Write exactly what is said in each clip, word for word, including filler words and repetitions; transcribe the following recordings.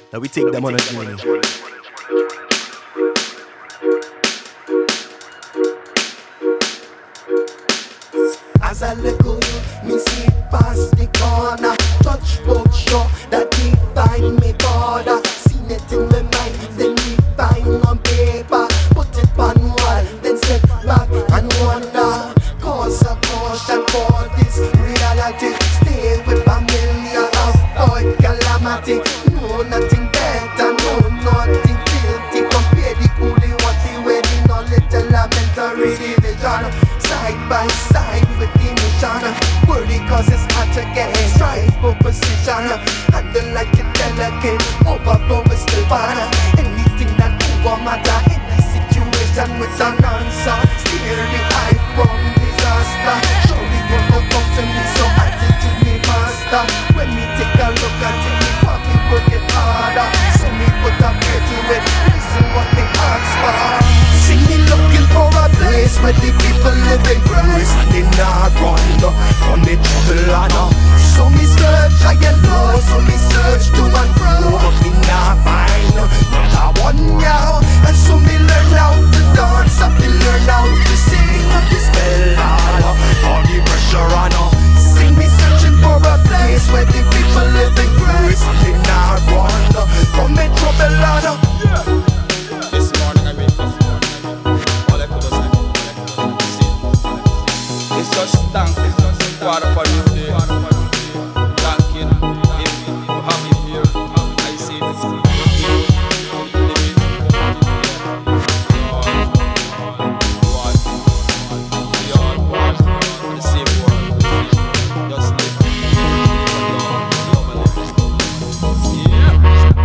Now we take them on a journey. As I look at you, me see past the corner. Touch both sure that he find me border. Seen it in my mind, then we find on paper. Put it on wall, then step back and wonder. Cause a caution for this reality. Stay with familiar, avoid calamity. No nothing better, no nothing filthy. Compare the coolie, what the way the knowledge elementary division. Side by side with the mission. Worthy cause it's hard to get. Strive for position. Handle like a delicate. Overflow is still fun. Anything that over matter. Any situation with an answer. Steer the eye from disaster. Surely you will come to me, so attitude me master. When we take a look at it, we want to work it harder. So me put a prayer to it. Listen what they ask for. See me looking for a place where the people live in grace and they not run from the trouble and uh. So me search I and know, so me search to and fro, but me not find not a one now. And so me learn how to dance, I feel learn how to sing, I feel spell uh, all the pressure on uh. See me searching for a place where the people live in grace and they not run from the trouble and uh. This morning I wake up. All I could have said, all I could have said. It's just thank Father for you day. Thanking Him for having me here. I say this. We all born in the same world. Just live. Yeah.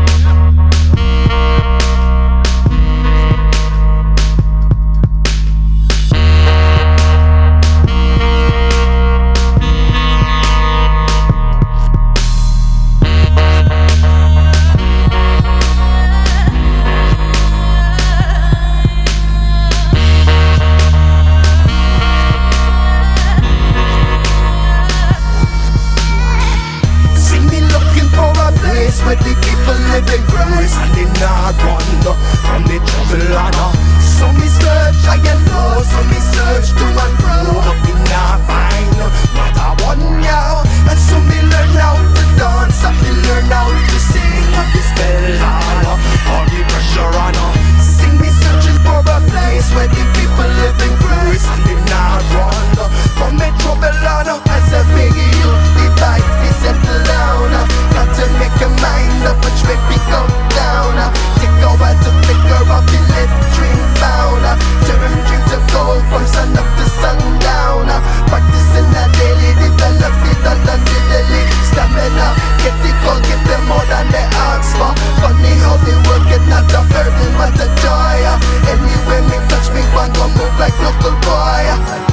Where the people live in grace and they not run from the trouble and uh. So me search I and know, so me search to and fro, but me not find not a one now. And so me learn how to dance, I feel learn how to sing, I feel spell uh, all the pressure on uh. Sing me searching for a place where the people live in grace and they not run from the trouble and uh. As a big youth, the vibe is settle down uh. Got to make a mind up which way we go down uh. Take a while to figure out the lit dream bound uh. Turn dream to gold from sun up to sundown uh. Practicing a daily, develop it all done daily. Stamina, get the call, give them more than they ask for. Funny how they work it, not a burden but a joy uh. Anyway me touch me, one go move like local boy uh.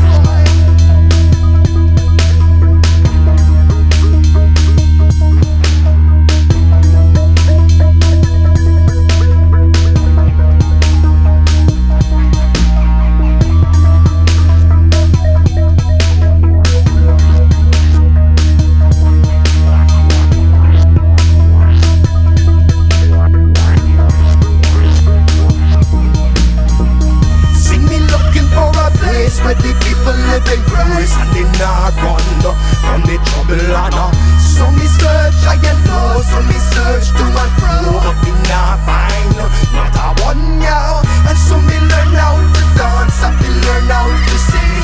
Where the people live in grace and they not run from the trouble and uh. So me search I and know, so me search to and fro, but me not find not a one now. And so me learn how to dance, I feel learn how to sing,